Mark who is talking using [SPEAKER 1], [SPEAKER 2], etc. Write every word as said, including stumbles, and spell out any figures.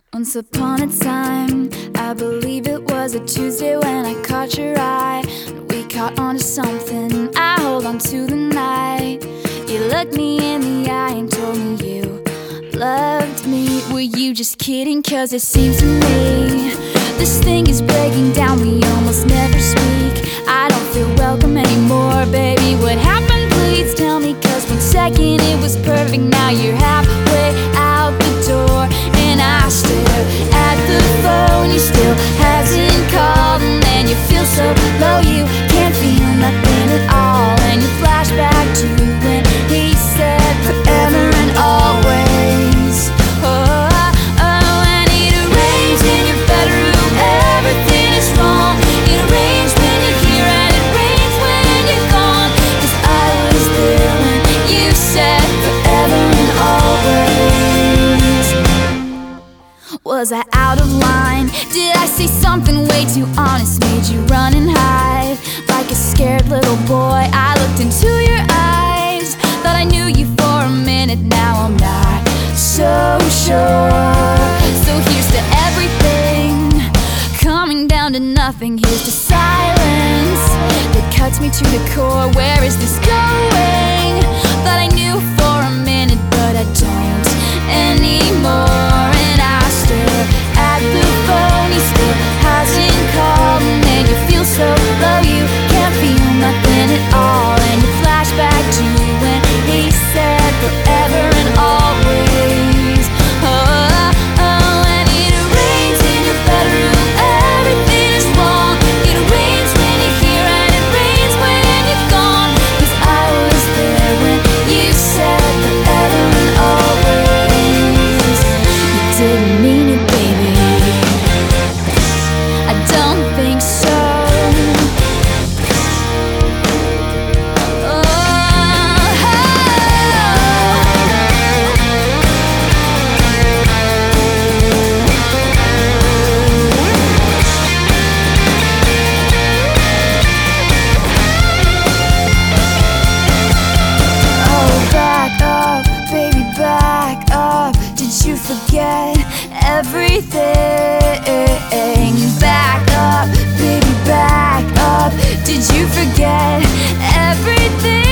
[SPEAKER 1] Once upon a time, I believe it was a Tuesday when I caught your eye. We caught on to something, I hold on to the night. You looked me in the eye and told me you loved me. Were you just kidding? Cause it seems to me this thing is breaking down, we almost never speak. I don't feel welcome anymore, baby. What happened? Please tell me, cause one second it was perfect, now you're halfway out the door. And I stare at the phone, you still hasn't called. And then you feel so low, you can't feel nothing at all. And you flash back to when he said forever and always. Oh, oh, and it rains in your bedroom, everything is wrong. It rains when you're here and it rains when you're gone. Cause I was there when you said forever and always. Was I out of line? Did I say something way too honest? Made you run and hide like a scared little boy? I looked into your eyes, thought I knew you for a minute. Now I'm not so sure. So here's to everything coming down to nothing. Here's to silence that cuts me to the core. Where is this going? Thought I knew for a minute, but I don't anymore. And I stare at the phone, he still hasn't called. And then you feel so low, you can't feel nothing at all. And you flash back to when he said forever and always. Oh, oh, and it rains in your bedroom, everything is wrong. It rains when you're here and it rains when you're gone. Cause I was there when you said forever and always. You didn't mean it, baby, I don't think so. Forget everything. Back up, baby, back up. Did you forget everything?